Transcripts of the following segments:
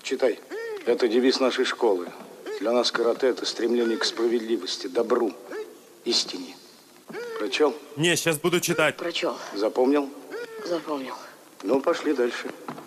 Читай. Это девиз нашей школы. Для нас карате – это стремление к справедливости, добру, истине. Прочел? Не, сейчас буду читать. Прочел. Запомнил? Запомнил. Ну, пошли дальше.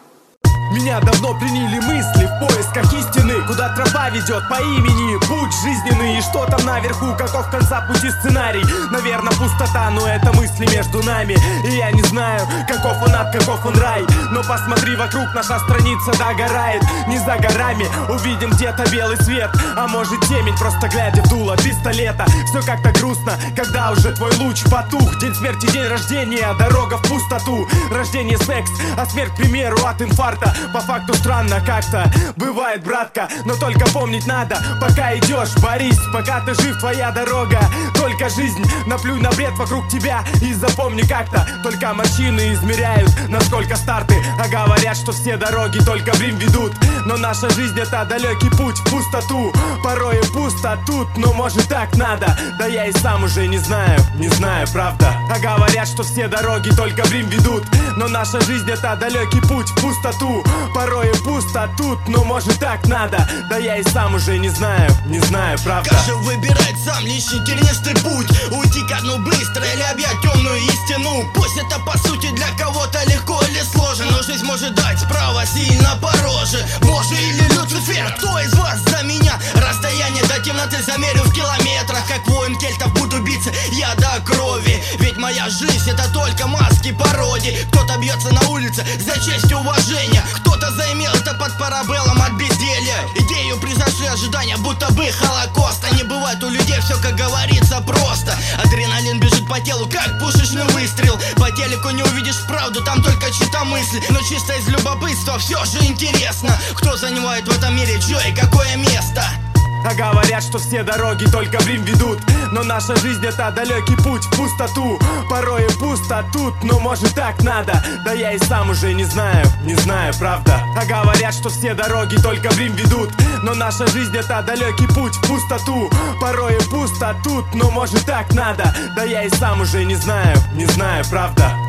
Меня давно пленили мысли в поисках истины. Куда тропа ведет по имени, путь жизненный. И что там наверху, каков конца пути сценарий. Наверное, пустота, но это мысли между нами. И я не знаю, каков он ад, каков он рай. Но посмотри вокруг, наша страница догорает. Не за горами увидим где-то белый свет. А может темень, просто глядя в дуло пистолета. Все как-то грустно, когда уже твой луч потух. День смерти, день рождения, дорога в пустоту. Рождение секс, а смерть, к примеру, от инфаркта. По факту странно как-то бывает, братка. Но только помнить надо, пока идешь, борись. Пока ты жив, твоя дорога только жизнь. Наплюй на бред вокруг тебя и запомни как-то. Только морщины измеряют, насколько стар ты. А говорят, что все дороги только в Рим ведут. Но наша жизнь это далекий путь в пустоту. Порой и пусто тут, но может так надо. Да я и сам уже не знаю, правда. А говорят, что все дороги только в Рим ведут. Но наша жизнь это далекий путь в пустоту. Порой и пусто тут, но может так надо. Да я и сам уже не знаю, правда. Каждый выбирает сам личный тернистый путь. Уйти ко дну быстро или объять темную истину. Пусть это по сути для кого-то легко или сложно, но жизнь может дать право сильно по роже. Боже или Люцифер, кто из вас за меня? Расстояние до темноты замерю в километрах. Как воин кельтов буду биться я до крови. Ведь моя жизнь это только маски пародии. Кто-то бьется на улице за честь и уважение. Кто-то заимел это под парабеллом от безделья. Идею превзошли ожидания, будто бы Холокоста. Не бывает у людей все, как говорится, просто. Адреналин бежит по телу, как пушечный выстрел. По телеку не увидишь правду, там только чьи-то мысли. Но чисто из любопытства все же интересно, кто занимает в этом мире чье и какое место. А говорят, что все дороги только в Рим ведут. Но наша жизнь это далекий путь в пустоту. Порой и пусто тут, но может так надо. Да я и сам уже не знаю, правда. А говорят, что все дороги только в Рим ведут. Но наша жизнь это далекий путь в пустоту. Порой и пусто тут, но может так надо. Да я и сам уже не знаю, правда.